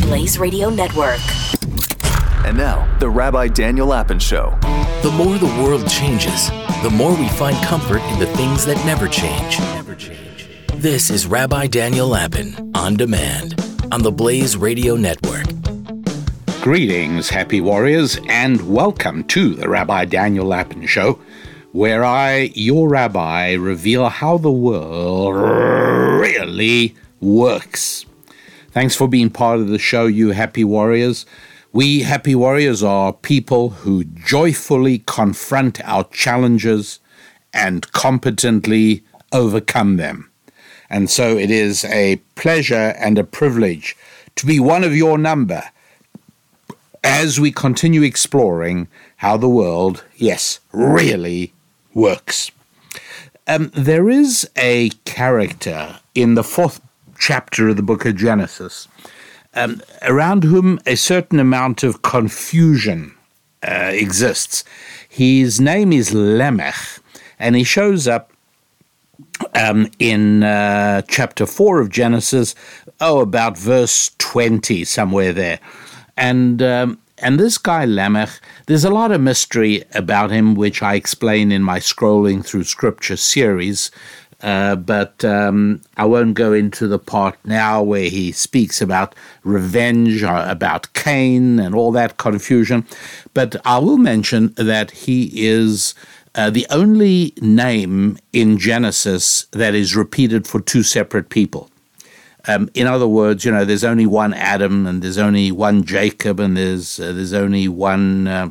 Blaze Radio Network. And now, the Rabbi Daniel Lapin Show. The more the world changes, the more we find comfort in the things that never change. This is Rabbi Daniel Lapin On Demand on the Blaze Radio Network. Greetings, happy warriors, and welcome to the Rabbi Daniel Lapin Show, where I, your rabbi, reveal how the world really works. Thanks for being part of the show, you happy warriors. We happy warriors are people who joyfully confront our challenges and competently overcome them. And so it is a pleasure and a privilege to be one of your number as we continue exploring how the world, yes, really works. There is a character in the 4th chapter of the book of Genesis around whom a certain amount of confusion exists. His name is Lamech, and he shows up in chapter 4 of Genesis, about verse 20, somewhere there. And this guy Lamech, there's a lot of mystery about him, which I explain in my Scrolling Through Scripture series, but I won't go into the part now where he speaks about revenge, about Cain and all that confusion. But I will mention that he is the only name in Genesis that is repeated for two separate people. In other words, there's only one Adam, and there's only one Jacob, and there's only one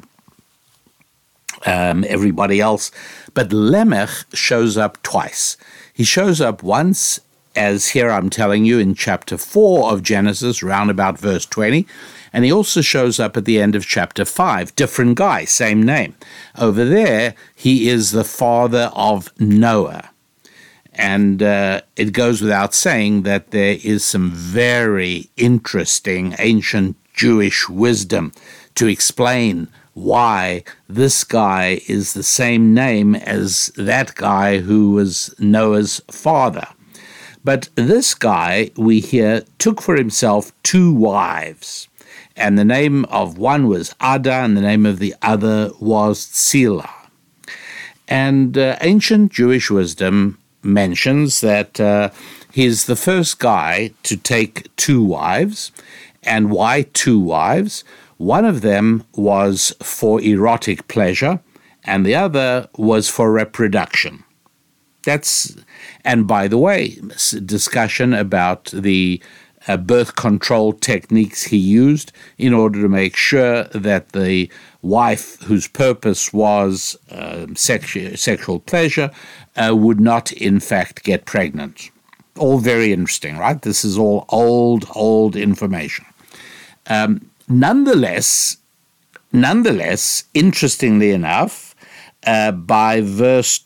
everybody else. But Lamech shows up twice. He shows up once, as here I'm telling you, in chapter 4 of Genesis, round about verse 20, and he also shows up at the end of chapter 5. Different guy, same name. Over there, he is the father of Noah. And it goes without saying that there is some very interesting ancient Jewish wisdom to explain why this guy is the same name as that guy who was Noah's father. But this guy, we hear, took for himself 2 wives. And the name of one was Ada, and the name of the other was Tzila. And ancient Jewish wisdom mentions that he's the first guy to take 2 wives. And why 2 wives? One of them was for erotic pleasure, and the other was for reproduction. And by the way, discussion about the birth control techniques he used in order to make sure that the wife whose purpose was sexual pleasure would not, in fact, get pregnant. All very interesting, right? This is all old information. Nonetheless, interestingly enough, by verse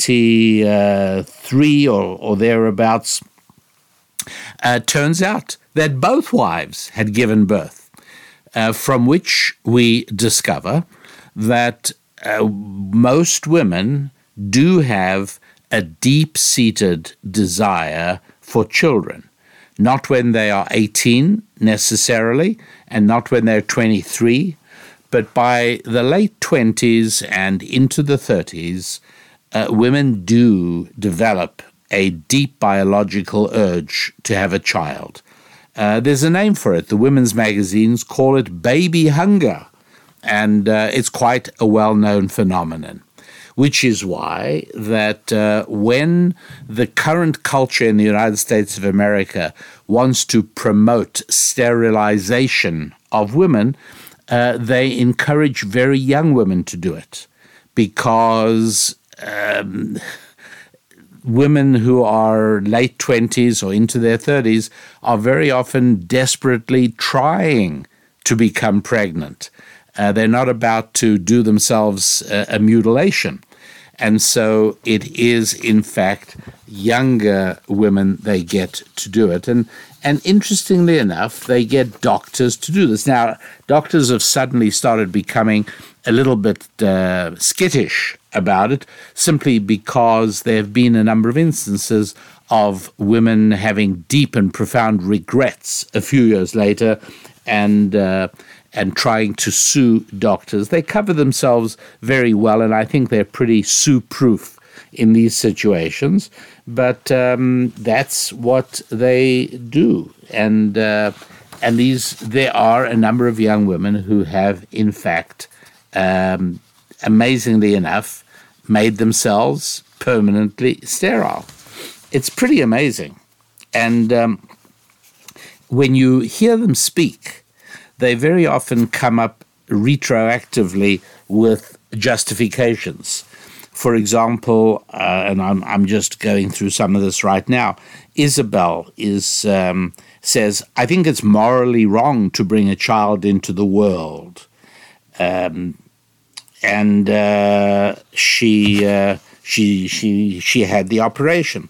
23 or thereabouts, turns out that both wives had given birth, from which we discover that most women do have a deep-seated desire for children. Not when they are 18 necessarily, and not when they're 23, but by the late 20s and into the 30s, women do develop a deep biological urge to have a child. There's a name for it. The women's magazines call it baby hunger, and it's quite a well-known phenomenon. Which is why that when the current culture in the United States of America wants to promote sterilization of women, they encourage very young women to do it, because women who are late 20s or into their 30s are very often desperately trying to become pregnant. They're not about to do themselves a mutilation. And so it is, in fact, younger women they get to do it. And interestingly enough, they get doctors to do this. Now, doctors have suddenly started becoming a little bit skittish about it, simply because there have been a number of instances of women having deep and profound regrets a few years later and trying to sue doctors. They cover themselves very well, and I think they're pretty sue-proof in these situations. But that's what they do, and there are a number of young women who have, in fact, amazingly enough, made themselves permanently sterile. It's pretty amazing, and when you hear them speak, they very often come up retroactively with justifications. For example, and I'm just going through some of this right now, Isabel says, I think it's morally wrong to bring a child into the world. She had the operation.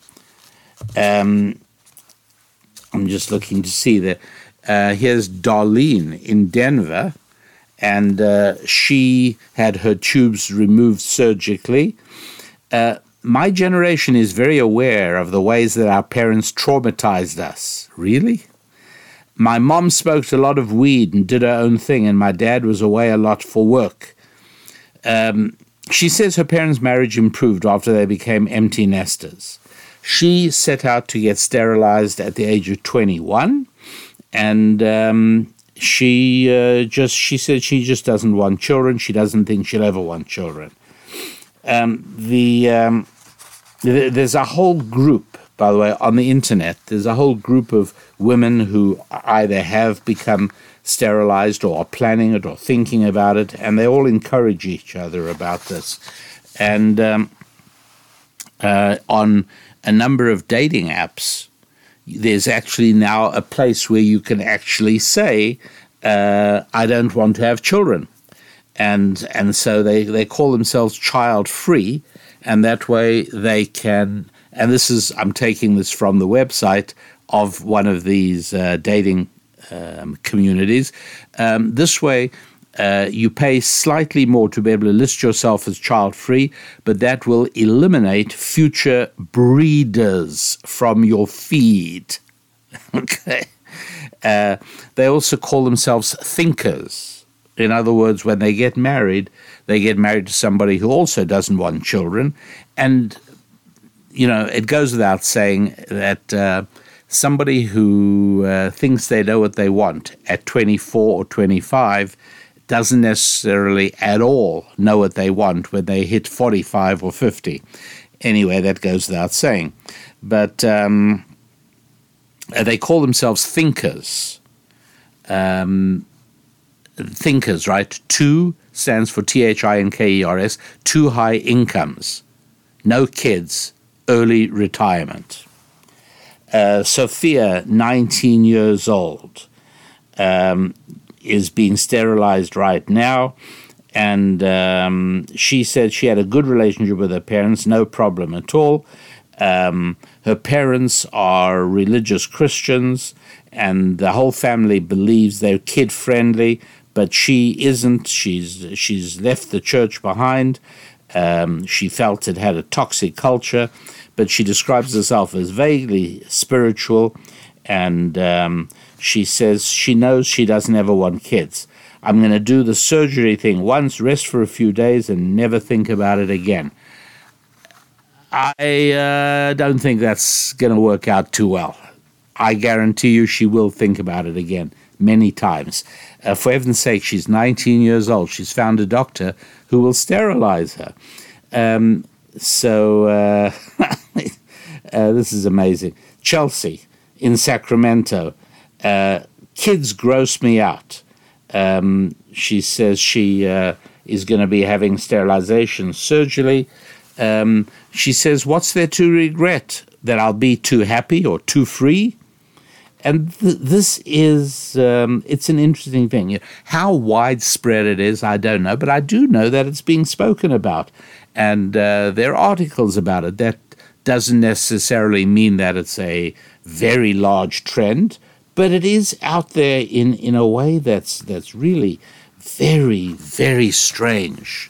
I'm just looking to see that. Here's Darlene in Denver, and she had her tubes removed surgically. My generation is very aware of the ways that our parents traumatized us. Really? My mom smoked a lot of weed and did her own thing, and my dad was away a lot for work. She says her parents' marriage improved after they became empty nesters. She set out to get sterilized at the age of 21. And she said she just doesn't want children. She doesn't think she'll ever want children. There's a whole group, by the way, on the internet. There's a whole group of women who either have become sterilized or are planning it or thinking about it, and they all encourage each other about this. And on a number of dating apps, there's actually now a place where you can actually say, I don't want to have children. And so they call themselves child-free, and that way they can, and I'm taking this from the website of one of these dating communities. This way, you pay slightly more to be able to list yourself as child-free, but that will eliminate future breeders from your feed. Okay. They also call themselves thinkers. In other words, when they get married to somebody who also doesn't want children. And, it goes without saying that somebody who thinks they know what they want at 24 or 25 doesn't necessarily at all know what they want when they hit 45 or 50. Anyway, that goes without saying. But they call themselves thinkers. Thinkers, right? Two stands for THINKERS, two high incomes, no kids, early retirement. Sophia, 19 years old, is being sterilized right now, and she said she had a good relationship with her parents, no problem at all. Her parents are religious Christians, and the whole family believes they're kid-friendly, but she isn't. She's left the church behind. She felt it had a toxic culture, but she describes herself as vaguely spiritual, and she says she knows she doesn't ever want kids. I'm going to do the surgery thing once, rest for a few days, and never think about it again. I don't think that's going to work out too well. I guarantee you she will think about it again many times. For heaven's sake, she's 19 years old. She's found a doctor who will sterilize her. This is amazing. Chelsea in Sacramento. Kids gross me out. She says she is going to be having sterilization surgery. She says, what's there to regret? That I'll be too happy or too free? And this is, it's an interesting thing. How widespread it is, I don't know, but I do know that it's being spoken about. And there are articles about it. That doesn't necessarily mean that it's a very large trend, but it is out there in a way that's really very, very strange.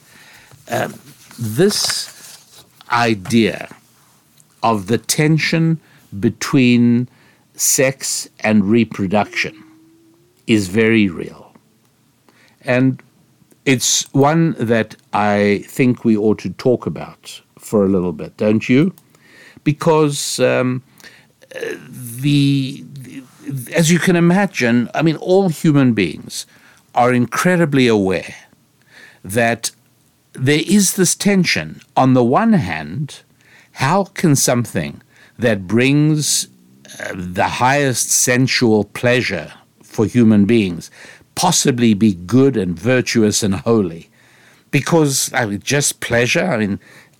This idea of the tension between sex and reproduction is very real. And it's one that I think we ought to talk about for a little bit, don't you? Because as you can imagine, I mean, all human beings are incredibly aware that there is this tension. On the one hand, how can something that brings the highest sensual pleasure for human beings possibly be good and virtuous and holy? Because just pleasure,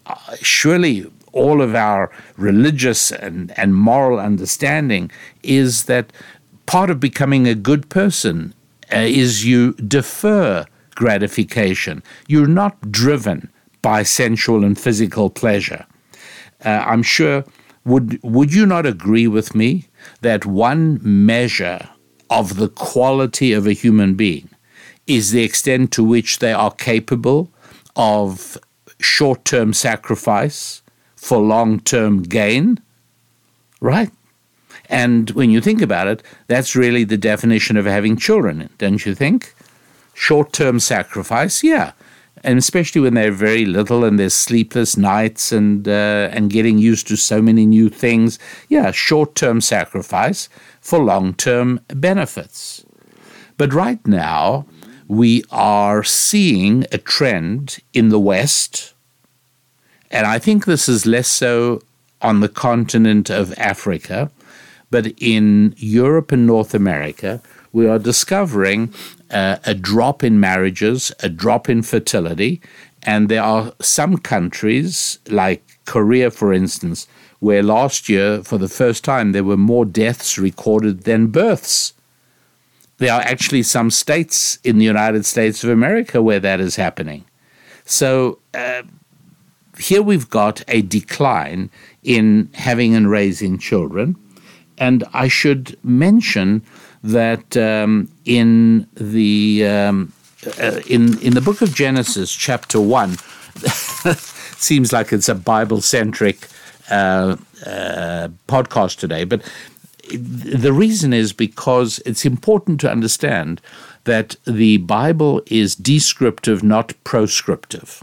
surely all of our religious and moral understanding is that part of becoming a good person is you defer gratification. You're not driven by sensual and physical pleasure. I'm sure, would you not agree with me that one measure of the quality of a human being is the extent to which they are capable of short-term sacrifice for long-term gain, right? And when you think about it, that's really the definition of having children, don't you think? Short-term sacrifice, yeah. And especially when they're very little and there's sleepless nights and getting used to so many new things. Yeah, short-term sacrifice for long-term benefits. But right now, we are seeing a trend in the West, and I think this is less so on the continent of Africa, but in Europe and North America, we are discovering a drop in marriages, a drop in fertility, and there are some countries, like Korea, for instance, where last year, for the first time, there were more deaths recorded than births. There are actually some states in the United States of America where that is happening. So here we've got a decline in having and raising children, and I should mention that in the book of Genesis, chapter 1, seems like it's a Bible-centric podcast today, but the reason is because it's important to understand that the Bible is descriptive, not proscriptive.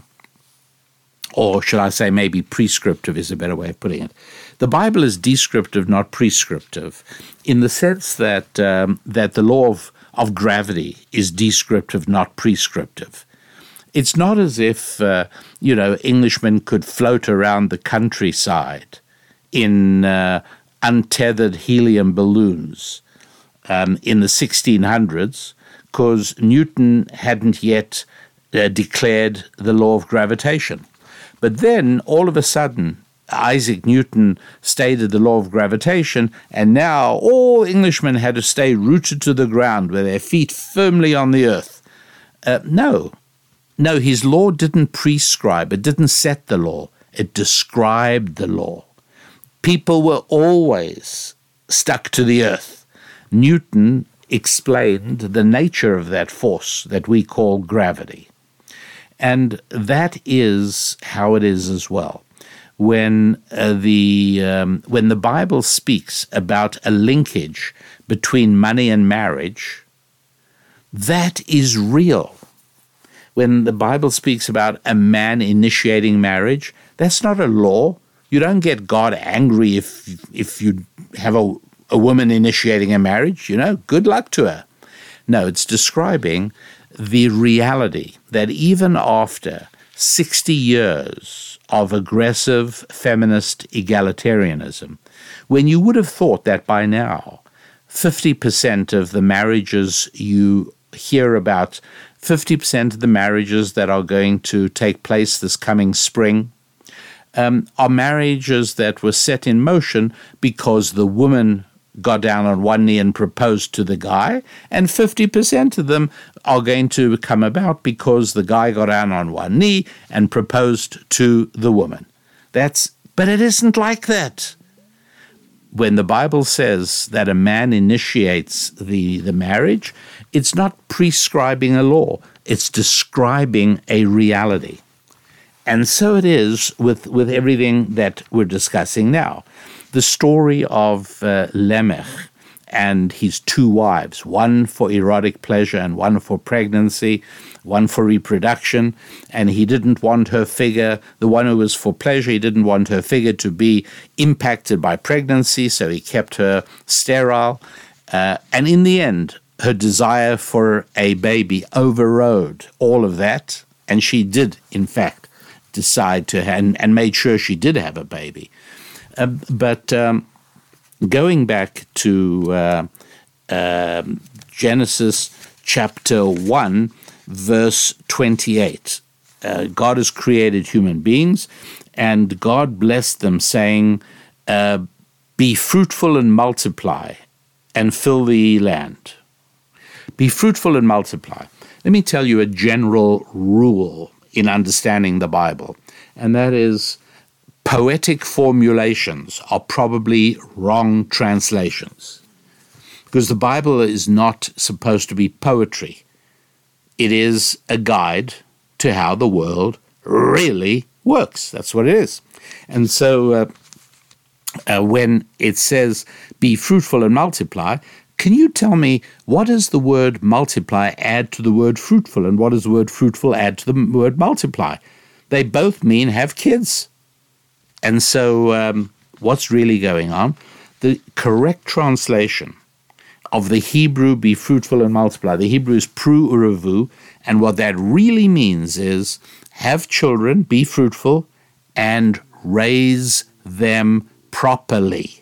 Or should I say maybe prescriptive is a better way of putting it. The Bible is descriptive, not prescriptive, in the sense that that the law of gravity is descriptive, not prescriptive. It's not as if, Englishmen could float around the countryside in untethered helium balloons in the 1600s, because Newton hadn't yet declared the law of gravitation. But then, all of a sudden, Isaac Newton stated the law of gravitation, and now all Englishmen had to stay rooted to the ground with their feet firmly on the earth. No, his law didn't prescribe, it didn't set the law, it described the law. People were always stuck to the earth. Newton explained the nature of that force that we call gravity. And that is how it is as well. When the Bible speaks about a linkage between money and marriage, that is real. When the Bible speaks about a man initiating marriage, that's not a law. You don't get God angry if you have a woman initiating a marriage, good luck to her. No, it's describing the reality that even after 60 years of aggressive feminist egalitarianism, when you would have thought that by now 50% of the marriages you hear about, 50% of the marriages that are going to take place this coming spring, are marriages that were set in motion because the woman got down on one knee and proposed to the guy, and 50% of them are going to come about because the guy got down on one knee and proposed to the woman. But it isn't like that. When the Bible says that a man initiates the marriage, it's not prescribing a law, it's describing a reality. And so it is with everything that we're discussing now. The story of Lamech and his 2 wives, one for erotic pleasure and one for pregnancy, one for reproduction, and he didn't want her figure, the one who was for pleasure, he didn't want her figure to be impacted by pregnancy, so he kept her sterile. And in the end, her desire for a baby overrode all of that, and she did, in fact, decide to have, and made sure she did have a baby. But going back to Genesis chapter 1, verse 28, God has created human beings, and God blessed them, saying, be fruitful and multiply, and fill the land. Be fruitful and multiply. Let me tell you a general rule in understanding the Bible, and that is poetic formulations are probably wrong translations, because the Bible is not supposed to be poetry. It is a guide to how the world really works. That's what it is. And so when it says, be fruitful and multiply, can you tell me, what does the word multiply add to the word fruitful, and what does the word fruitful add to the word multiply? They both mean have kids. And so what's really going on? The correct translation of the Hebrew, be fruitful and multiply, the Hebrew is pru uravu, and what that really means is have children, be fruitful, and raise them properly.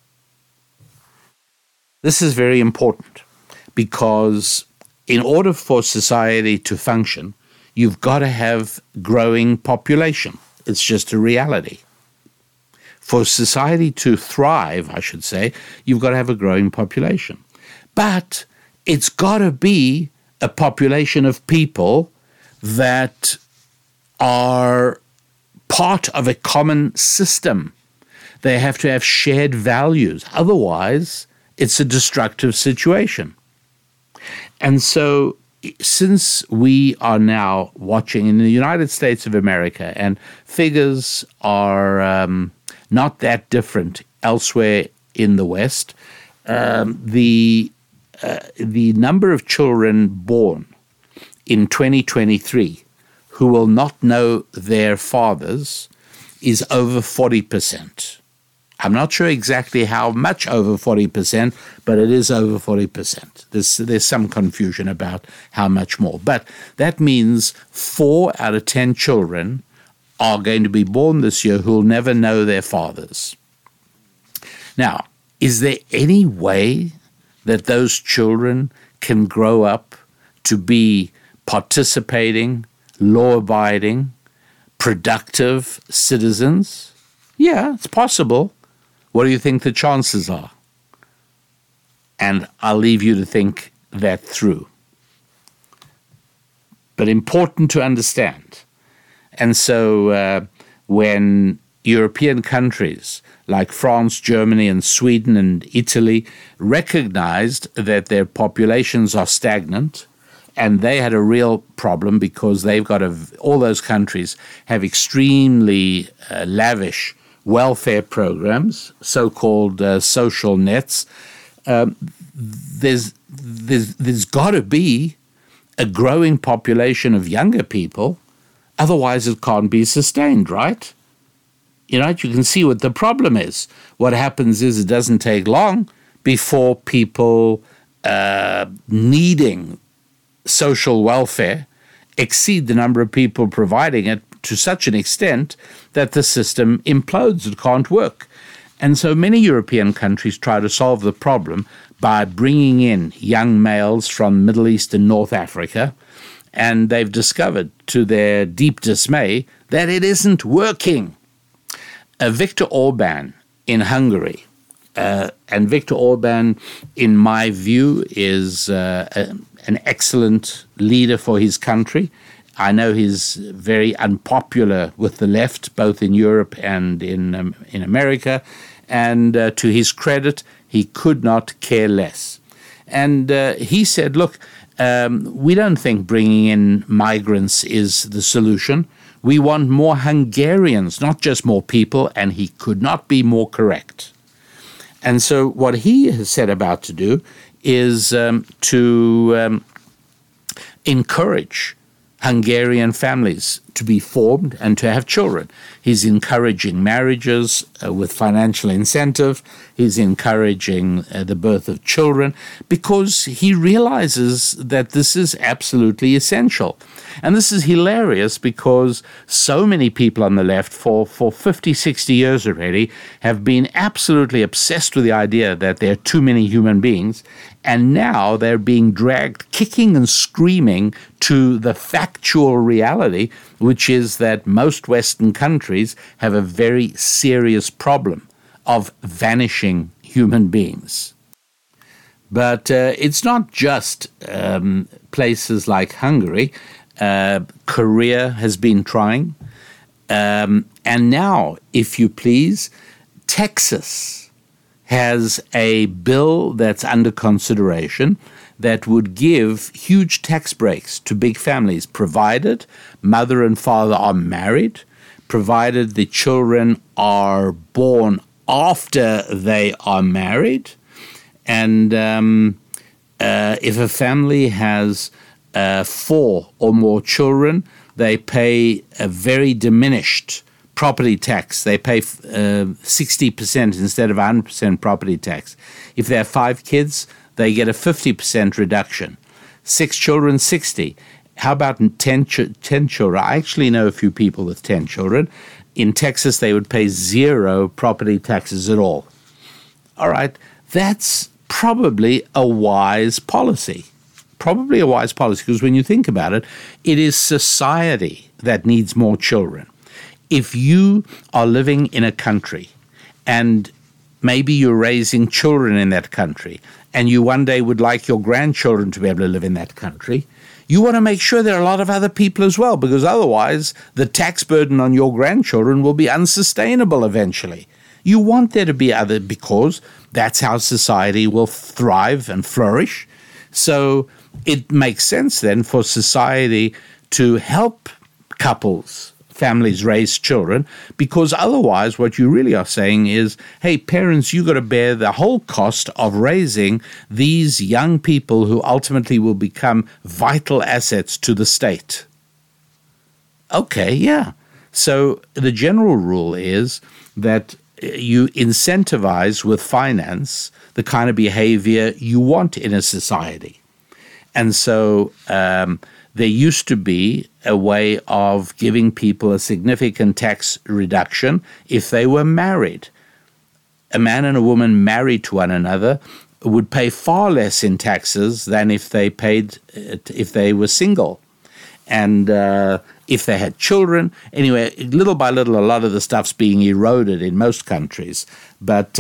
This is very important, because in order for society to function, you've got to have growing population. It's just a reality. For society to thrive, I should say, you've got to have a growing population. But it's got to be a population of people that are part of a common system. They have to have shared values. Otherwise, it's a destructive situation. And so, since we are now watching in the United States of America, and figures are not that different elsewhere in the West, the number of children born in 2023 who will not know their fathers is over 40%. I'm not sure exactly how much over 40%, but it is over 40%. There's some confusion about how much more. But that means 4 out of 10 children are going to be born this year who will never know their fathers. Now, is there any way that those children can grow up to be participating, law-abiding, productive citizens? Yeah, it's possible. What do you think the chances are? And I'll leave you to think that through. But important to understand. And so when European countries like France, Germany, and Sweden and Italy recognized that their populations are stagnant, and they had a real problem because they've got all those countries have extremely lavish welfare programs, so-called social nets. There's got to be a growing population of younger people, otherwise it can't be sustained, right? You know, you can see what the problem is. What happens is it doesn't take long before people needing social welfare exceed the number of people providing it to such an extent that the system implodes. It can't work. And so many European countries try to solve the problem by bringing in young males from Middle East and North Africa, and they've discovered, to their deep dismay, that it isn't working. Viktor Orban in Hungary, and Viktor Orban, in my view, is an excellent leader for his country. I know he's very unpopular with the left, both in Europe and in America, and to his credit, he could not care less. And he said, look, we don't think bringing in migrants is the solution. We want more Hungarians, not just more people, and he could not be more correct. And so what he has set about to do is to encourage Hungarian families to be formed and to have children. He's encouraging marriages with financial incentive. He's encouraging the birth of children because he realizes that this is absolutely essential. And this is hilarious because so many people on the left for 50, 60 years already have been absolutely obsessed with the idea that there are too many human beings. And now they're being dragged kicking and screaming to the factual reality, which is that most Western countries have a very serious problem of vanishing human beings. But it's not just places like Hungary. Korea has been trying. And now, if you please, Texas has a bill that's under consideration that would give huge tax breaks to big families, provided mother and father are married, provided the children are born after they are married, and if a family has 4 or more children, they pay a very diminished property tax. They pay 60% instead of 100% property tax. If they have 5 kids, they get a 50% reduction. 6 children, 60. How about 10 children? I actually know a few people with 10 children. In Texas, they would pay 0 property taxes at all. All right, that's probably a wise policy. Probably a wise policy, because when you think about it, it is society that needs more children. If you are living in a country and maybe you're raising children in that country and you one day would like your grandchildren to be able to live in that country, you want to make sure there are a lot of other people as well, because otherwise the tax burden on your grandchildren will be unsustainable eventually. You want there to be other, because that's how society will thrive and flourish. So it makes sense then for society to help couples, families raise children, because otherwise what you really are saying is, hey, parents, you got to bear the whole cost of raising these young people who ultimately will become vital assets to the state. Okay, yeah. So the general rule is that you incentivize with finance the kind of behavior you want in a society. And so there used to be a way of giving people a significant tax reduction if they were married. A man and a woman married to one another would pay far less in taxes than if they were single. And if they had children, anyway, little by little, a lot of the stuff's being eroded in most countries. But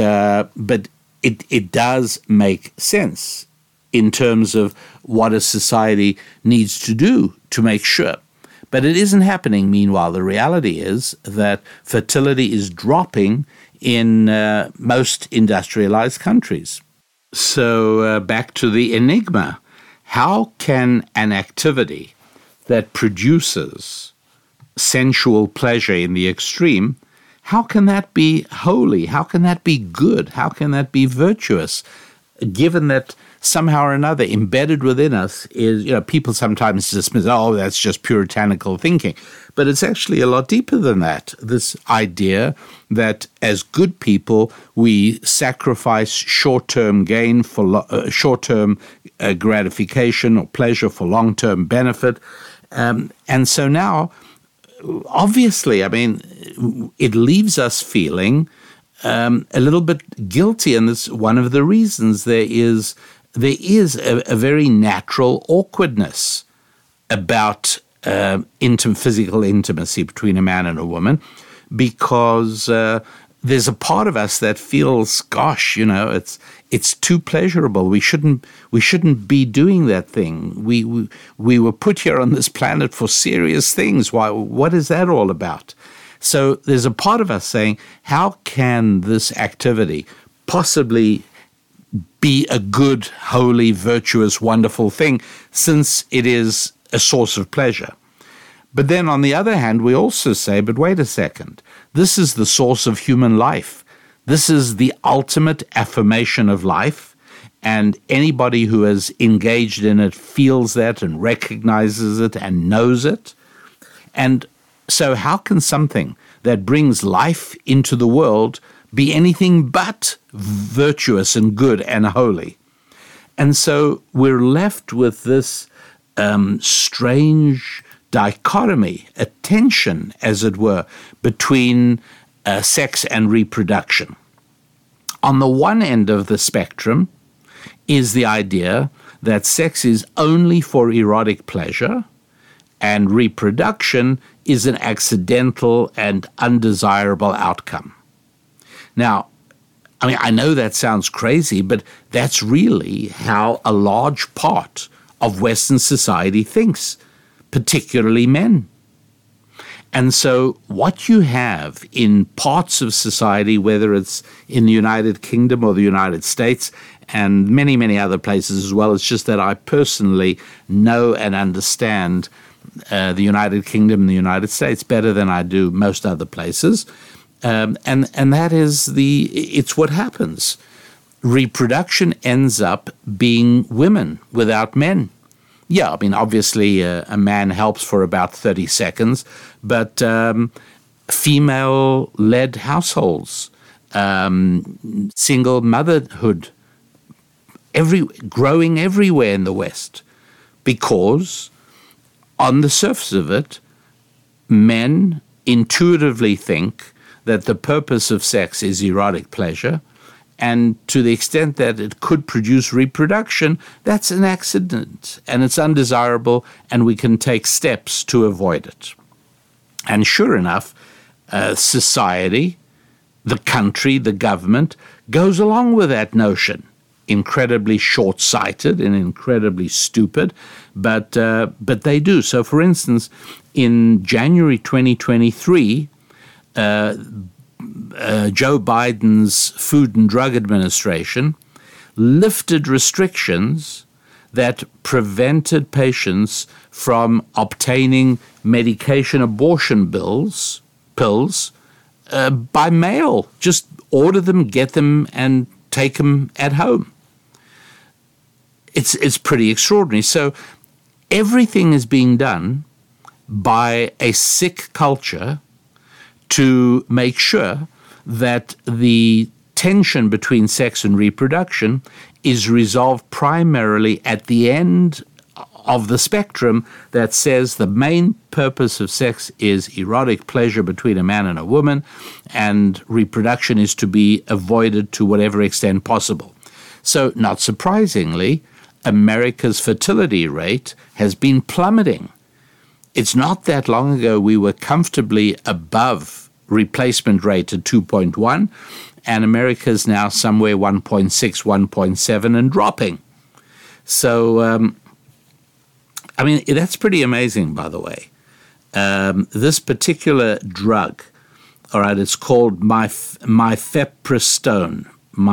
it does make sense in terms of what a society needs to do to make sure. But it isn't happening. Meanwhile, the reality is that fertility is dropping in most industrialized countries. So back to the enigma. How can an activity that produces sensual pleasure in the extreme, how can that be holy? How can that be good? How can that be virtuous? Given that somehow or another embedded within us is, people sometimes dismiss, that's just puritanical thinking. But it's actually a lot deeper than that. This idea that as good people, we sacrifice short-term gain for short-term gratification or pleasure for long-term benefit. And so now, obviously, it leaves us feeling a little bit guilty. And that's one of the reasons there is a very natural awkwardness about physical intimacy between a man and a woman, because there's a part of us that feels, gosh, it's too pleasurable. We shouldn't be doing that thing. We were put here on this planet for serious things. Why? What is that all about? So there's a part of us saying, how can this activity possibly be a good, holy, virtuous, wonderful thing, since it is a source of pleasure? But then on the other hand, we also say, but wait a second, this is the source of human life. This is the ultimate affirmation of life, and anybody who has engaged in it feels that and recognizes it and knows it. And so how can something that brings life into the world be anything but virtuous and good and holy? And so we're left with this strange dichotomy, a tension, as it were, between sex and reproduction. On the one end of the spectrum is the idea that sex is only for erotic pleasure and reproduction is an accidental and undesirable outcome. Now, I mean, I know that sounds crazy, but that's really how a large part of Western society thinks, particularly men. And so what you have in parts of society, whether it's in the United Kingdom or the United States and many, many other places as well, it's just that I personally know and understand the United Kingdom and the United States better than I do most other places. And that is it's what happens. Reproduction ends up being women without men. Yeah, I mean, obviously a man helps for about 30 seconds, but female-led households, single motherhood, growing everywhere in the West, because on the surface of it, men intuitively think that the purpose of sex is erotic pleasure, and to the extent that it could produce reproduction, that's an accident, and it's undesirable, and we can take steps to avoid it. And sure enough, society, the country, the government, goes along with that notion. Incredibly short-sighted and incredibly stupid, but they do. So, for instance, in January 2023, Joe Biden's Food and Drug Administration lifted restrictions that prevented patients from obtaining medication abortion pills by mail. Just order them, get them, and take them at home. It's pretty extraordinary. So everything is being done by a sick culture to make sure that the tension between sex and reproduction is resolved primarily at the end of the spectrum that says the main purpose of sex is erotic pleasure between a man and a woman, and reproduction is to be avoided to whatever extent possible. So, not surprisingly, America's fertility rate has been plummeting. It's not that long ago we were comfortably above replacement rate at 2.1, and America's now somewhere 1.6, 1.7 and dropping. So, I mean, that's pretty amazing, by the way. This particular drug, all right, it's called mifepristone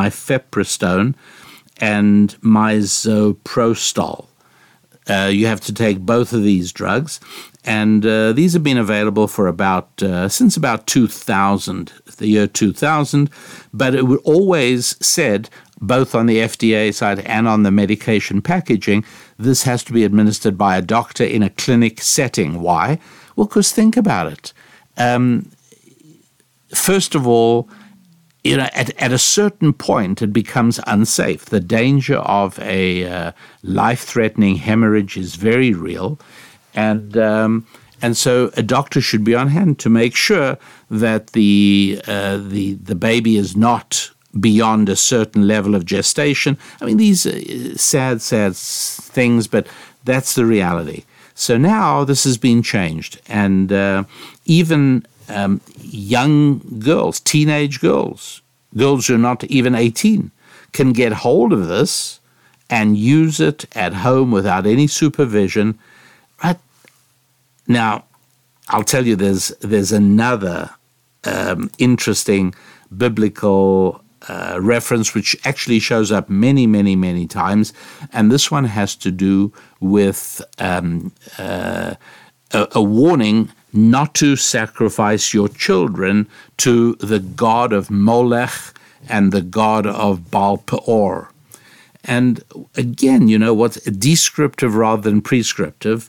and misoprostol. You have to take both of these drugs, and these have been available for since about 2000, the year 2000, but it was always said, both on the FDA side and on the medication packaging, this has to be administered by a doctor in a clinic setting. Why? Well, because think about it. First of all, at a certain point, it becomes unsafe. The danger of a life-threatening hemorrhage is very real, and so a doctor should be on hand to make sure that the baby is not beyond a certain level of gestation. I mean, these are sad things, but that's the reality. So now this has been changed, and even young girls, teenage girls who are not even 18, can get hold of this and use it at home without any supervision. Right now, I'll tell you, there's another interesting biblical reference which actually shows up many, many, many times, and this one has to do with a warning not to sacrifice your children to the god of Molech and the god of Baal Peor. And again, what's descriptive rather than prescriptive?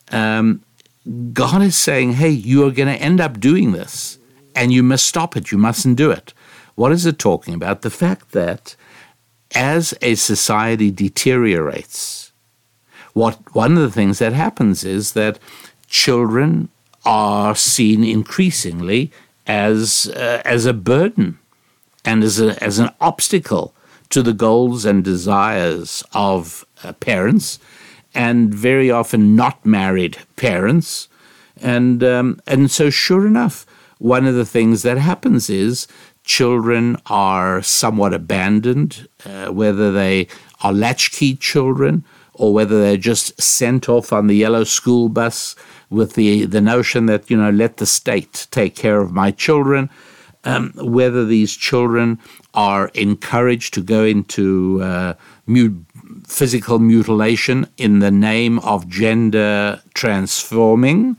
God is saying, hey, you are going to end up doing this, and you must stop it. You mustn't do it. What is it talking about? The fact that as a society deteriorates, one of the things that happens is that children are seen increasingly as a burden and as an obstacle to the goals and desires of parents, and very often not married parents. And so sure enough, one of the things that happens is children are somewhat abandoned, whether they are latchkey children or whether they're just sent off on the yellow school bus with the notion that, let the state take care of my children, whether these children are encouraged to go into physical mutilation in the name of gender transforming.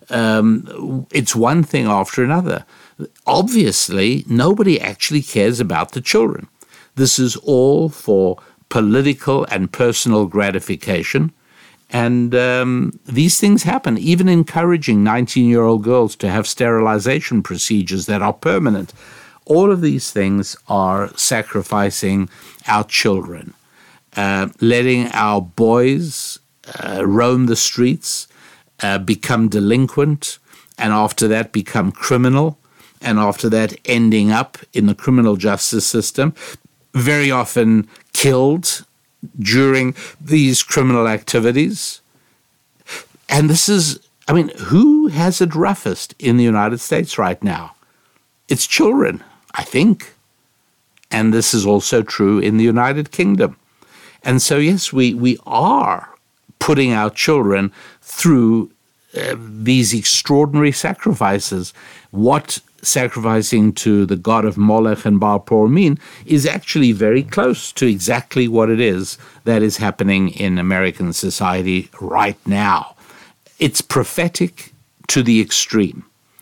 It's one thing after another. Obviously, nobody actually cares about the children. This is all for political and personal gratification. And these things happen, even encouraging 19-year-old girls to have sterilization procedures that are permanent. All of these things are sacrificing our children, letting our boys roam the streets, become delinquent, and after that become criminal, and after that ending up in the criminal justice system, very often killed during these criminal activities. And this is, who has it roughest in the United States right now? It's children, I think. And this is also true in the United Kingdom. And so, yes, we are putting our children through these extraordinary sacrifices. What sacrificing to the god of Molech and Baal Peor mean is actually very close to exactly what it is that is happening in American society right now. It's prophetic to the extreme.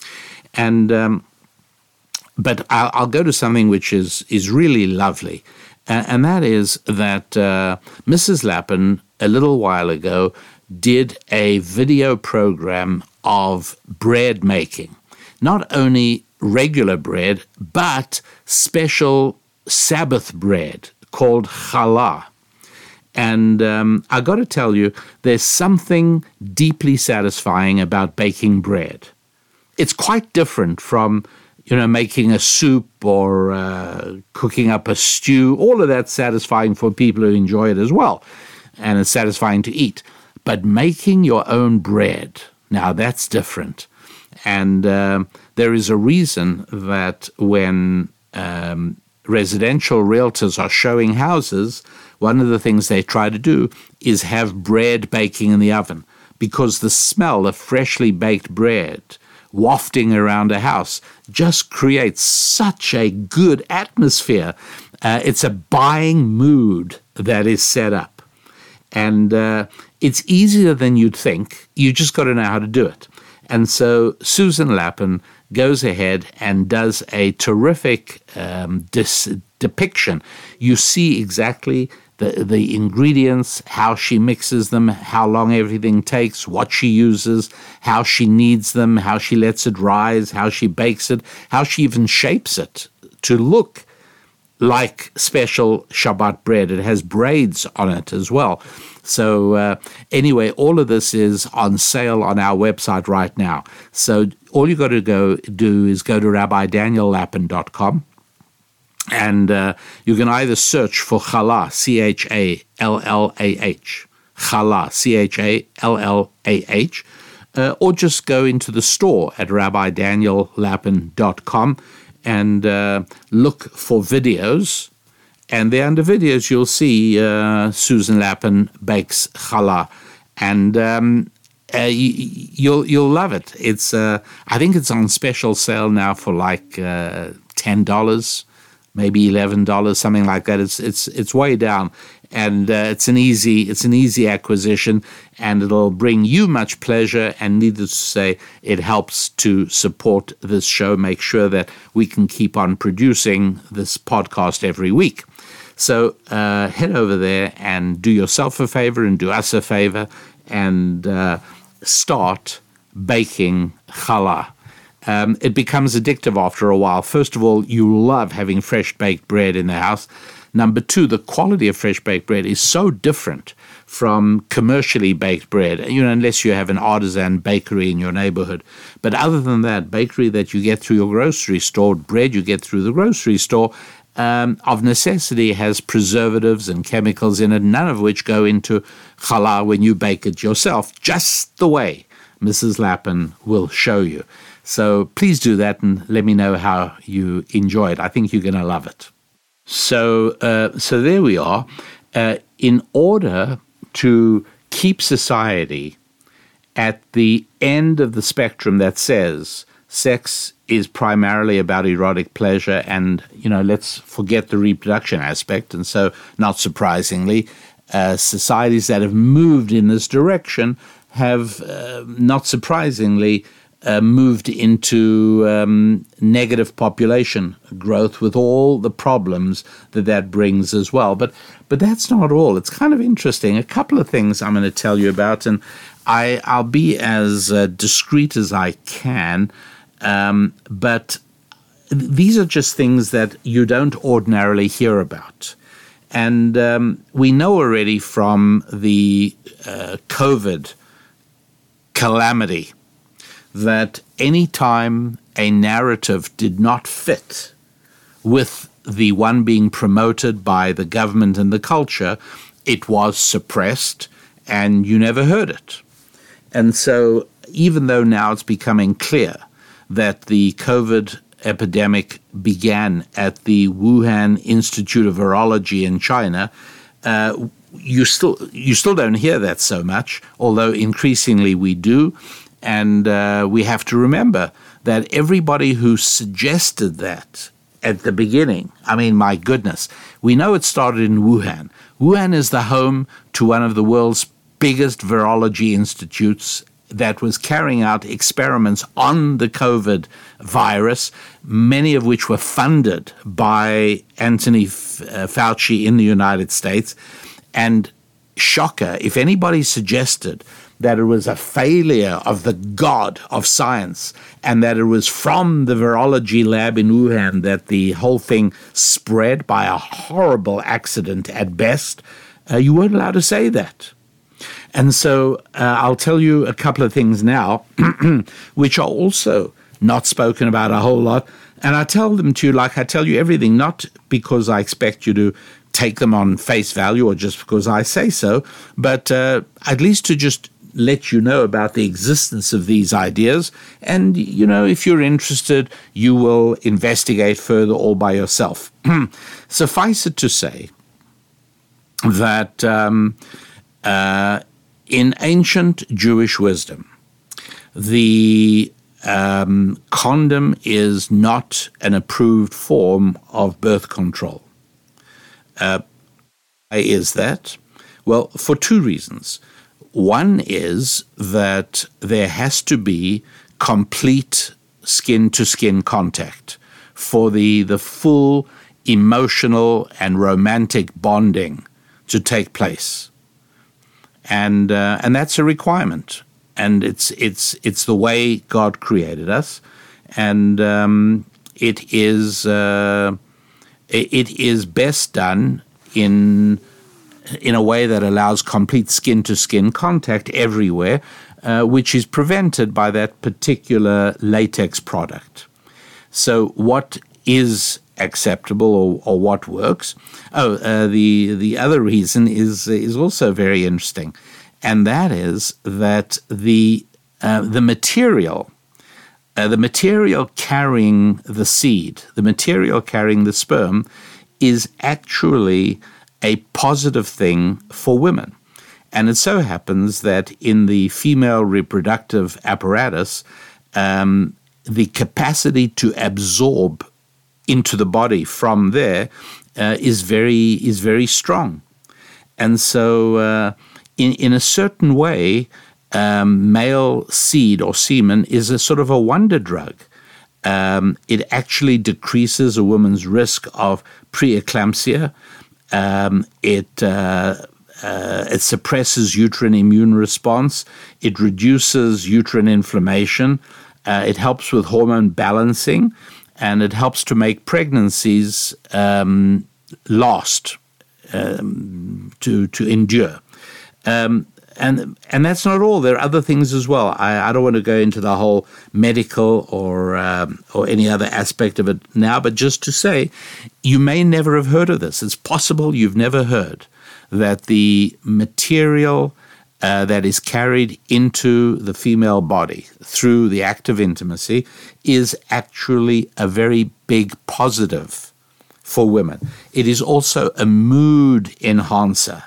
And but I'll go to something which is really lovely, and that is that Mrs. Lapin, a little while ago, did a video program of bread making. Not only regular bread, but special Sabbath bread called challah. And I got to tell you, there's something deeply satisfying about baking bread. It's quite different from, making a soup or cooking up a stew. All of that's satisfying for people who enjoy it as well, and it's satisfying to eat. But making your own bread, now that's different. And there is a reason that when residential realtors are showing houses, one of the things they try to do is have bread baking in the oven, because the smell of freshly baked bread wafting around a house just creates such a good atmosphere. It's a buying mood that is set up. And it's easier than you'd think. You just got to know how to do it. And so Susan Lapin goes ahead and does a terrific depiction. You see exactly the ingredients, how she mixes them, how long everything takes, what she uses, how she kneads them, how she lets it rise, how she bakes it, how she even shapes it to look like special Shabbat bread. It has braids on it as well. So anyway, all of this is on sale on our website right now. So all you got to go do is go to RabbiDanielLapin.com, and you can either search for challah, C-H-A-L-L-A-H, challah, C-H-A-L-L-A-H, or just go into the store at RabbiDanielLapin.com and look for videos. And there under videos, you'll see Susan Lapin bakes challah, and you'll love it. It's I think it's on special sale now for like $10, maybe $11, something like that. It's way down, And it's an easy acquisition, and it'll bring you much pleasure. And needless to say, it helps to support this show, make sure that we can keep on producing this podcast every week. So head over there and do yourself a favor and do us a favor and start baking challah. It becomes addictive after a while. First of all, you love having fresh baked bread in the house. Number two, the quality of fresh baked bread is so different from commercially baked bread, unless you have an artisan bakery in your neighborhood. But other than that, bakery that you get through your grocery store, bread you get through the grocery store, of necessity has preservatives and chemicals in it, none of which go into challah when you bake it yourself, just the way Mrs. Lappin will show you. So please do that and let me know how you enjoy it. I think you're going to love it. So there we are. In order to keep society at the end of the spectrum that says sex is primarily about erotic pleasure and, let's forget the reproduction aspect. And so, not surprisingly, societies that have moved in this direction have, not surprisingly, moved into negative population growth with all the problems that brings as well. But that's not all. It's kind of interesting. A couple of things I'm going to tell you about, and I'll be as discreet as I can, but these are just things that you don't ordinarily hear about. And we know already from the COVID calamity that any time a narrative did not fit with the one being promoted by the government and the culture, it was suppressed and you never heard it. And so even though now it's becoming clear that the COVID epidemic began at the Wuhan Institute of Virology in China, you still don't hear that so much, although increasingly we do. And we have to remember that everybody who suggested that at the beginning, I mean, my goodness, we know it started in Wuhan. Wuhan is the home to one of the world's biggest virology institutes that was carrying out experiments on the COVID virus, many of which were funded by Anthony Fauci in the United States. And shocker, if anybody suggested that it was a failure of the god of science and that it was from the virology lab in Wuhan that the whole thing spread by a horrible accident at best, you weren't allowed to say that. And so I'll tell you a couple of things now, which are also not spoken about a whole lot. And I tell them to you like I tell you everything, not because I expect you to take them on face value or just because I say so, but at least to just let you know about the existence of these ideas. And, if you're interested, you will investigate further all by yourself. Suffice it to say that in ancient Jewish wisdom, the condom is not an approved form of birth control. Why is that? Well, for two reasons. One is that there has to be complete skin-to-skin contact for the full emotional and romantic bonding to take place. And that's a requirement. And it's the way God created us. And it is best done in a way that allows complete skin-to-skin contact everywhere, which is prevented by that particular latex product. So what is acceptable or what works? The other reason is also very interesting, and that is that the material carrying the seed, the material carrying the sperm, is actually a positive thing for women. And it so happens that in the female reproductive apparatus, the capacity to absorb into the body from there is very strong. And so in a certain way, male seed or semen is a sort of a wonder drug. It actually decreases a woman's risk of preeclampsia. It suppresses uterine immune response. It reduces uterine inflammation. It helps with hormone balancing, and it helps to make pregnancies last, to endure. And that's not all. There are other things as well. I don't want to go into the whole medical or any other aspect of it now, but just to say, you may never have heard of this. It's possible you've never heard that the material that is carried into the female body through the act of intimacy is actually a very big positive for women. It is also a mood enhancer.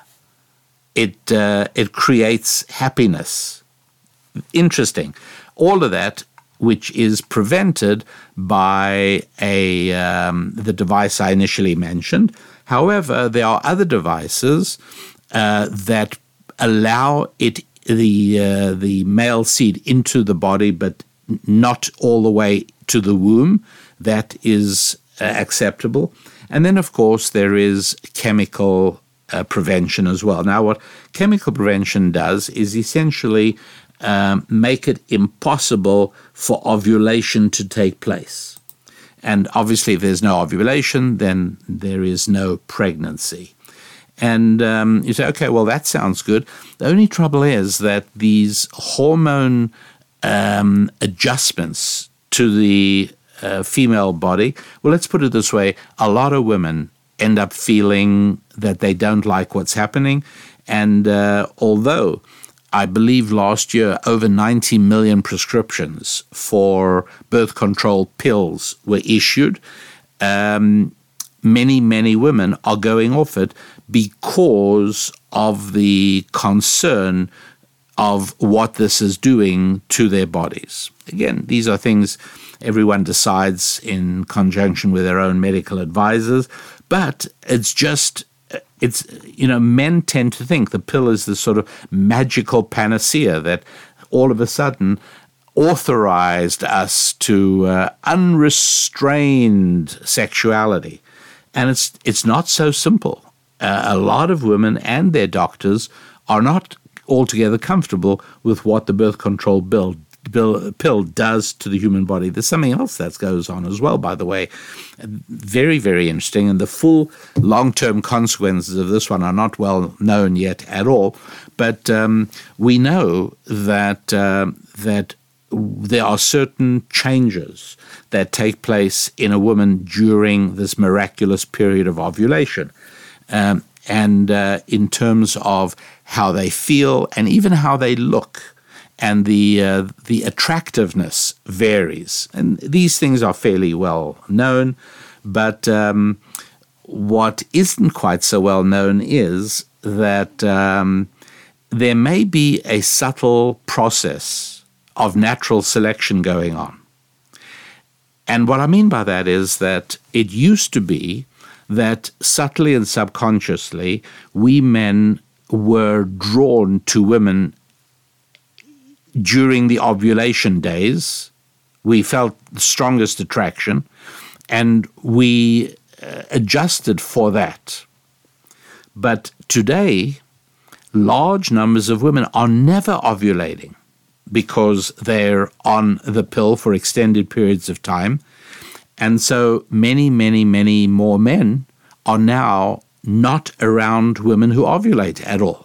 It creates happiness. Interesting. All of that, which is prevented by the device I initially mentioned. However, there are other devices that allow the male seed into the body, but not all the way to the womb. That is acceptable. And then, of course, there is chemical prevention as well. Now, what chemical prevention does is essentially make it impossible for ovulation to take place. And obviously, if there's no ovulation, then there is no pregnancy. And you say, okay, well, that sounds good. The only trouble is that these hormone adjustments to the female body, well, let's put it this way, a lot of women end up feeling that they don't like what's happening. And although I believe last year over 90 million prescriptions for birth control pills were issued, many, many women are going off it because of the concern of what this is doing to their bodies. Again, these are things everyone decides in conjunction with their own medical advisors, but men tend to think the pill is this sort of magical panacea that all of a sudden authorized us to unrestrained sexuality. And it's not so simple. A lot of women and their doctors are not altogether comfortable with what the birth control pill does to the human body. There's something else that goes on as well, by the way. Very, very interesting. And the full long-term consequences of this one are not well known yet at all. But we know that there are certain changes that take place in a woman during this miraculous period of ovulation. And in terms of how they feel and even how they look. And the attractiveness varies. And these things are fairly well known. But what isn't quite so well known is that there may be a subtle process of natural selection going on. And what I mean by that is that it used to be that subtly and subconsciously, we men were drawn to women during the ovulation days. We felt the strongest attraction, and we adjusted for that. But today, large numbers of women are never ovulating because they're on the pill for extended periods of time. And so many, many, many more men are now not around women who ovulate at all.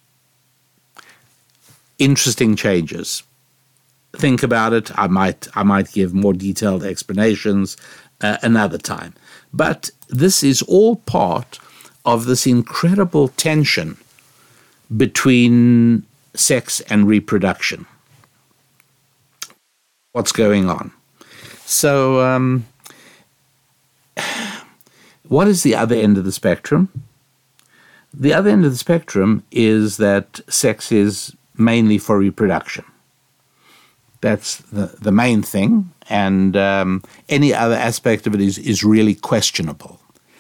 Interesting changes. Think about it. I might give more detailed explanations another time. But this is all part of this incredible tension between sex and reproduction. What's going on? So, what is the other end of the spectrum? The other end of the spectrum is that sex is mainly for reproduction. That's the main thing, and any other aspect of it is really questionable.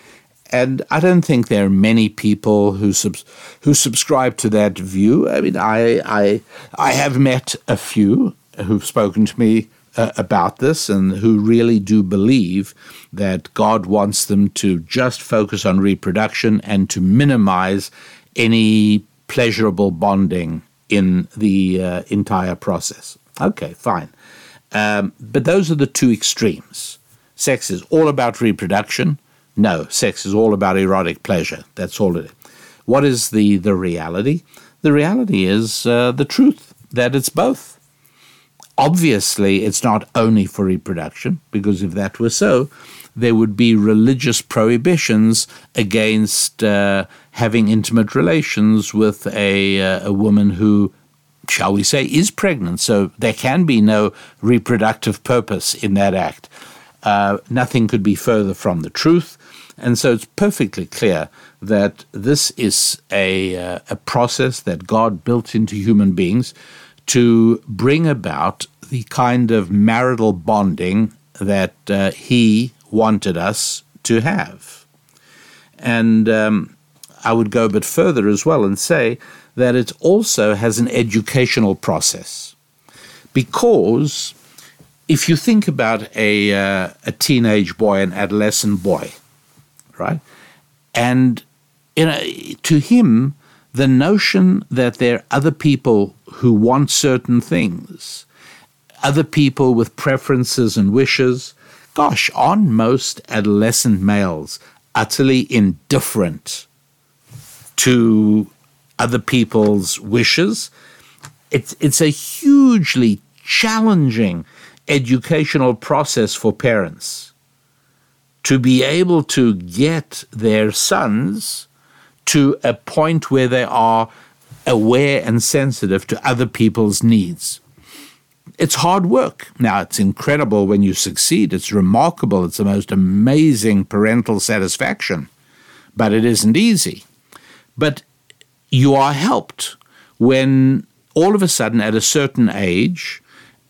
And I don't think there are many people who subscribe to that view. I mean, I have met a few who've spoken to me about this and who really do believe that God wants them to just focus on reproduction and to minimize any pleasurable bonding in the entire process. Okay, fine. But those are the two extremes. Sex is all about reproduction. No, sex is all about erotic pleasure. That's all it is. What is the reality? The reality is the truth, that it's both. Obviously, it's not only for reproduction, because if that were so, there would be religious prohibitions against having intimate relations with a woman who, shall we say, is pregnant. So there can be no reproductive purpose in that act. Nothing could be further from the truth. And so it's perfectly clear that this is a process that God built into human beings to bring about the kind of marital bonding that he wanted us to have. And I would go a bit further as well and say that it also has an educational process. Because if you think about a teenage boy, an adolescent boy, right? And to him, the notion that there are other people who want certain things, other people with preferences and wishes, gosh, aren't most adolescent males utterly indifferent to other people's wishes? It's a hugely challenging educational process for parents to be able to get their sons to a point where they are aware and sensitive to other people's needs. It's hard work. Now, it's incredible when you succeed. It's remarkable. It's the most amazing parental satisfaction. But it isn't easy. But you are helped when all of a sudden, at a certain age,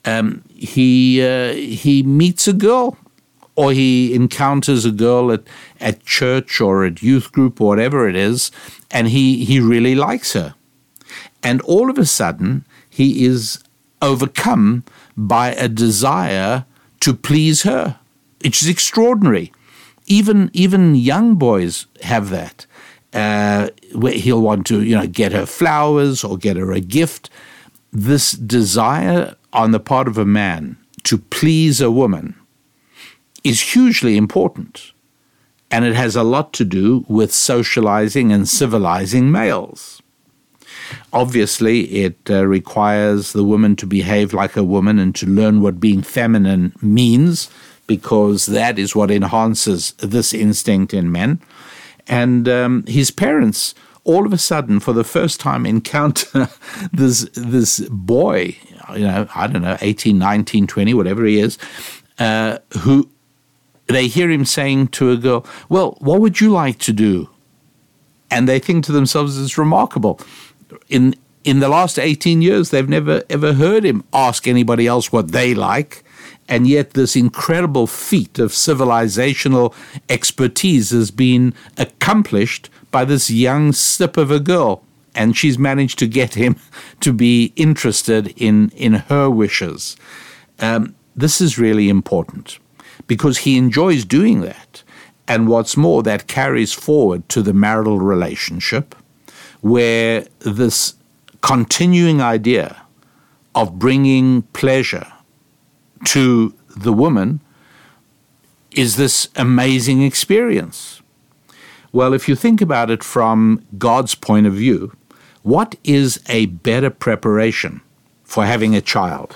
he meets a girl, or he encounters a girl at church or at youth group or whatever it is, and he really likes her. And all of a sudden, he is overcome by a desire to please her, which is extraordinary. Even young boys have that. Where he'll want to, get her flowers or get her a gift. This desire on the part of a man to please a woman is hugely important, and it has a lot to do with socializing and civilizing males. Obviously, it requires the woman to behave like a woman and to learn what being feminine means, because that is what enhances this instinct in men. And his parents, all of a sudden, for the first time, encounter this boy, I don't know, 18, 19, 20, whatever he is, who they hear him saying to a girl, well, what would you like to do? And they think to themselves, it's remarkable. In the last 18 years, they've never, ever heard him ask anybody else what they like. And yet this incredible feat of civilizational expertise has been accomplished by this young snip of a girl. And she's managed to get him to be interested in her wishes. This is really important because he enjoys doing that. And what's more, that carries forward to the marital relationship, where this continuing idea of bringing pleasure to the woman is this amazing experience. Well, if you think about it from God's point of view, what is a better preparation for having a child?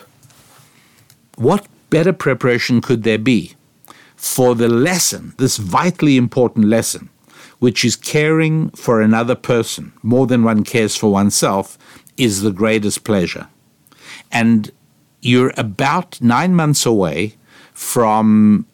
What better preparation could there be for the lesson, this vitally important lesson, which is caring for another person more than one cares for oneself, is the greatest pleasure. And you're about 9 months away from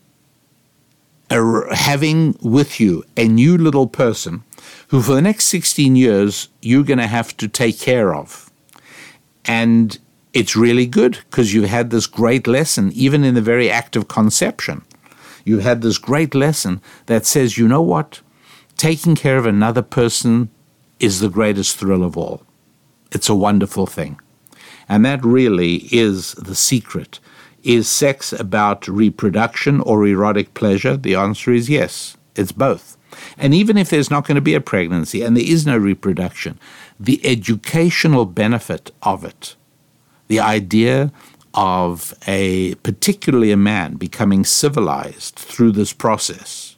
having with you a new little person who for the next 16 years you're going to have to take care of. And it's really good because you've had this great lesson, even in the very act of conception. You've had this great lesson that says, you know what? Taking care of another person is the greatest thrill of all. It's a wonderful thing. And that really is the secret. Is sex about reproduction or erotic pleasure? The answer is yes. It's both. And even if there's not going to be a pregnancy and there is no reproduction, the educational benefit of it, the idea of particularly a man becoming civilized through this process,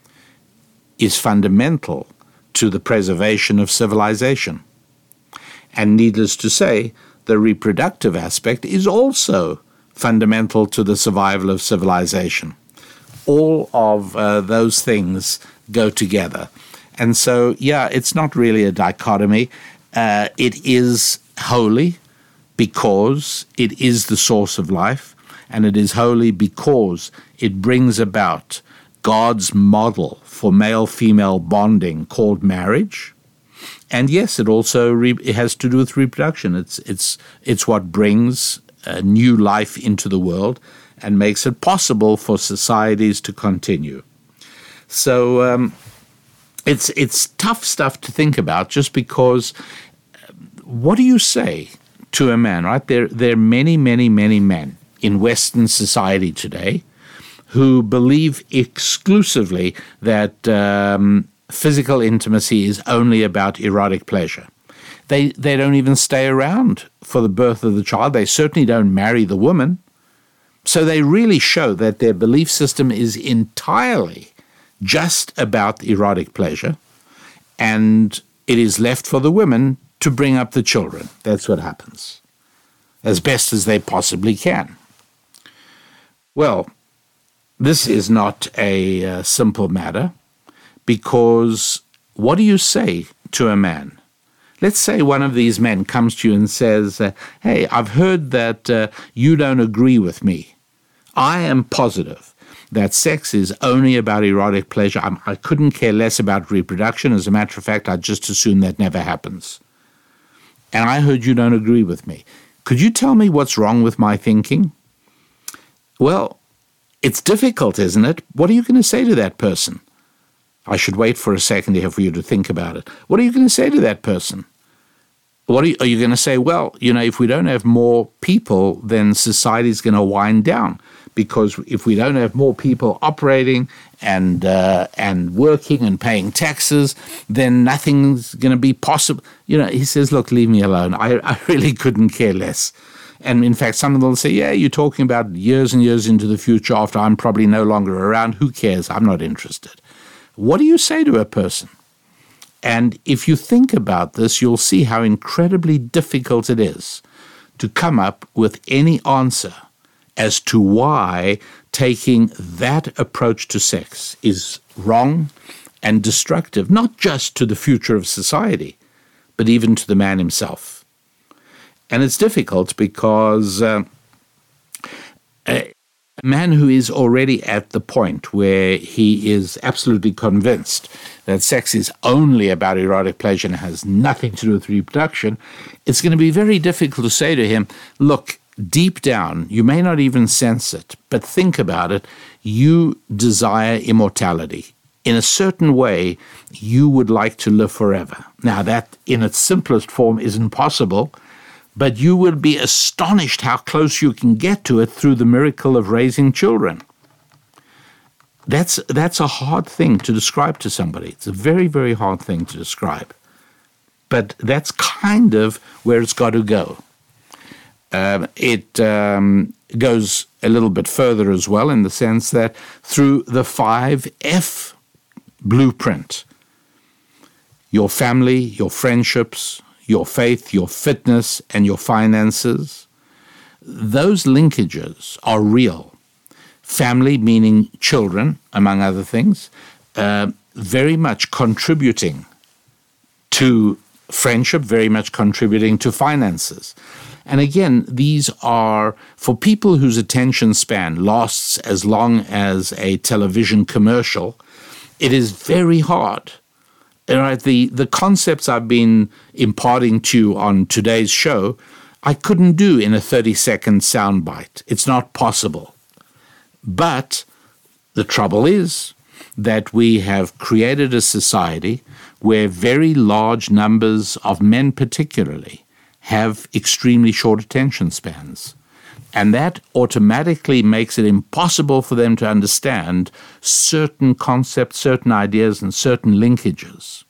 is fundamental to the preservation of civilization. And needless to say, the reproductive aspect is also fundamental to the survival of civilization. All of those things go together. And so, yeah, it's not really a dichotomy. It is holy because it is the source of life, and it is holy because it brings about God's model for male-female bonding called marriage. And yes, it also it has to do with reproduction. It's what brings new life into the world and makes it possible for societies to continue. So it's tough stuff to think about, just because what do you say to a man, right? There are many, many, many men in Western society today who believe exclusively that physical intimacy is only about erotic pleasure. They don't even stay around for the birth of the child. They certainly don't marry the woman. So they really show that their belief system is entirely just about erotic pleasure, and it is left for the women to bring up the children. That's what happens, as best as they possibly can. Well, this is not a simple matter, because what do you say to a man? Let's say one of these men comes to you and says, hey, I've heard that you don't agree with me. I am positive that sex is only about erotic pleasure. I couldn't care less about reproduction. As a matter of fact, I'd just assume that never happens. And I heard you don't agree with me. Could you tell me what's wrong with my thinking? Well, it's difficult, isn't it? What are you going to say to that person? I should wait for a second here for you to think about it. What are you going to say to that person? Are you going to say, well, if we don't have more people, then society's going to wind down? Because if we don't have more people operating and working and paying taxes, then nothing's going to be possible. He says, look, leave me alone. I really couldn't care less. And in fact, some of them will say, yeah, you're talking about years and years into the future after I'm probably no longer around. Who cares? I'm not interested. What do you say to a person? And if you think about this, you'll see how incredibly difficult it is to come up with any answer as to why taking that approach to sex is wrong and destructive, not just to the future of society, but even to the man himself. And it's difficult because a man who is already at the point where he is absolutely convinced that sex is only about erotic pleasure and has nothing to do with reproduction, it's going to be very difficult to say to him, look, deep down, you may not even sense it, but think about it, you desire immortality. In a certain way, you would like to live forever. Now, that in its simplest form isn't possible, but you will be astonished how close you can get to it through the miracle of raising children. That's a hard thing to describe to somebody. It's a very, very hard thing to describe. But that's kind of where it's got to go. It goes a little bit further as well, in the sense that through the 5F blueprint, your family, your friendships, your faith, your fitness, and your finances, those linkages are real. Family, meaning children, among other things, very much contributing to friendship, very much contributing to finances. And again, these are, for people whose attention span lasts as long as a television commercial, it is very hard. Right, the concepts I've been imparting to you on today's show, I couldn't do in a 30-second soundbite. It's not possible. But the trouble is that we have created a society where very large numbers of men particularly have extremely short attention spans. And that automatically makes it impossible for them to understand certain concepts, certain ideas, and certain linkages.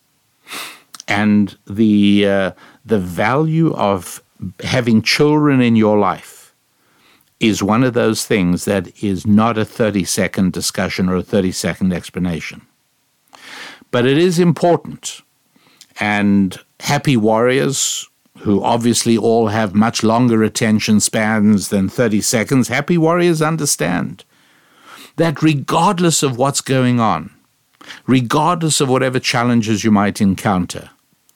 And the value of having children in your life is one of those things that is not a 30-second discussion or a 30-second explanation. But it is important. And happy warriors, who obviously all have much longer attention spans than 30 seconds, happy warriors understand that regardless of what's going on, regardless of whatever challenges you might encounter,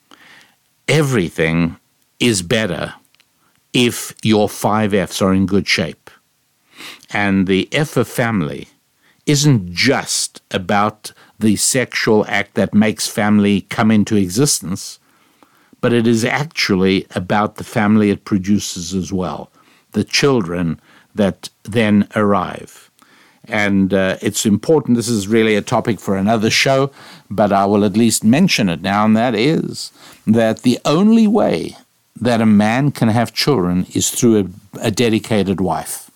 everything is better if your 5 F's are in good shape. And the F of family isn't just about the sexual act that makes family come into existence, but it is actually about the family it produces as well, the children that then arrive. And it's important, this is really a topic for another show, but I will at least mention it now, and that is that the only way that a man can have children is through a dedicated wife.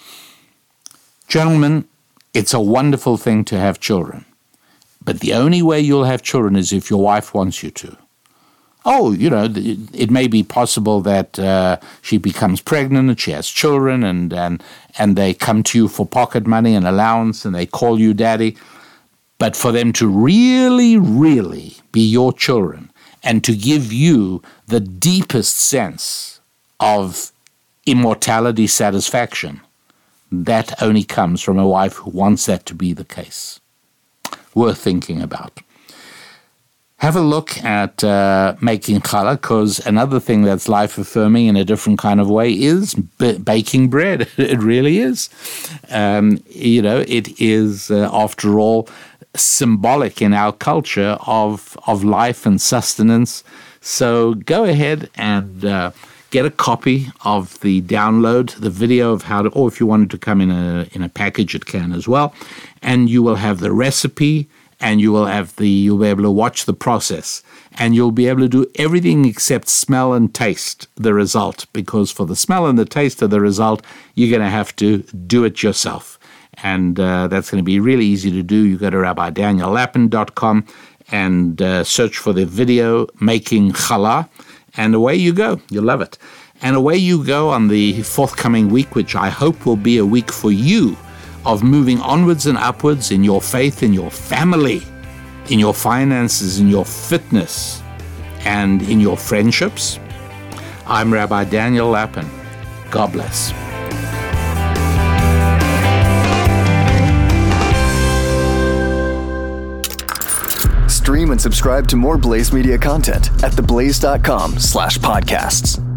Gentlemen, it's a wonderful thing to have children, but the only way you'll have children is if your wife wants you to. Oh, it may be possible that she becomes pregnant and she has children and they come to you for pocket money and allowance and they call you daddy. But for them to really, really be your children and to give you the deepest sense of immortality satisfaction, that only comes from a wife who wants that to be the case. Worth thinking about. Have a look at making challah, because another thing that's life-affirming in a different kind of way is baking bread. It really is. It is, after all, symbolic in our culture of life and sustenance. So go ahead and get a copy of the download, the video of how to, or if you wanted to come in a package, it can as well. And you will have the recipe, and you'll be able to watch the process, and you'll be able to do everything except smell and taste the result, because for the smell and the taste of the result, you're going to have to do it yourself. And that's going to be really easy to do. You go to RabbiDanielLapin.com and search for the video, Making Challah, and away you go. You'll love it. And away you go on the forthcoming week, which I hope will be a week for you of moving onwards and upwards in your faith, in your family, in your finances, in your fitness, and in your friendships. I'm Rabbi Daniel Lapin. God bless. Stream and subscribe to more Blaze Media content at theblaze.com/podcasts.